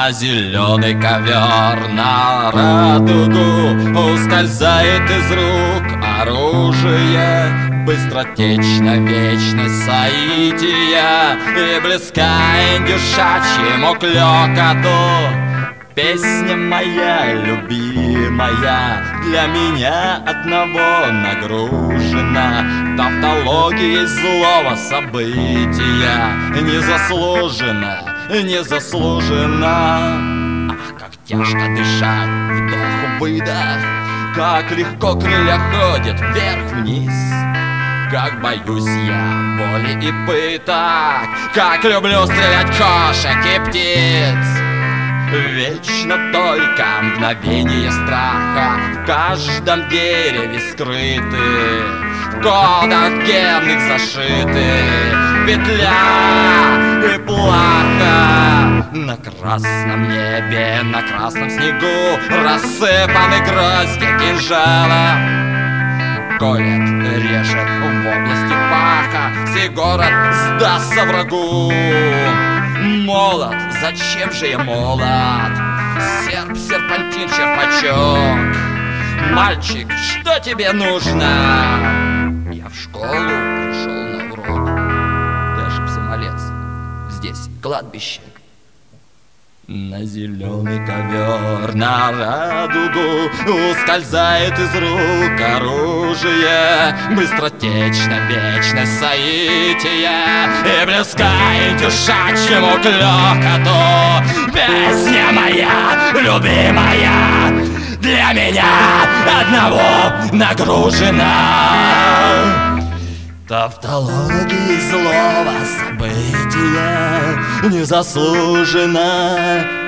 На зеленый ковер, на радугу ускользает из рук оружие. Быстротечно вечность соития и близка индюшачьему клёкоту. Песня моя любимая для меня одного нагружена тавтологией злого события. Незаслуженно, незаслуженно. Ах, как тяжко дышать, вдох-выдох, как легко крылья ходят вверх-вниз. Как боюсь я боли и пыток, как люблю стрелять кошек и птиц. Вечно только мгновение страха в каждом дереве скрыты, в кодах генных зашиты петля и плаха. На красном небе, на красном снегу рассыпаны грозди кинжала. Колет, режет в области паха, сей город сдастся врагу. Молот, зачем же я молот? Серп, серпантин, черпачок. Мальчик, что тебе нужно? Я в школу пришел на урок. Ты ошибся, малец, здесь кладбище. На зеленый ковер, на радугу ускользает из рук оружие. Быстротечно вечность соития и близка индюшачьему клёкоту. Песня моя любимая для меня одного нагружена тавтологией злого события. Незаслуженно,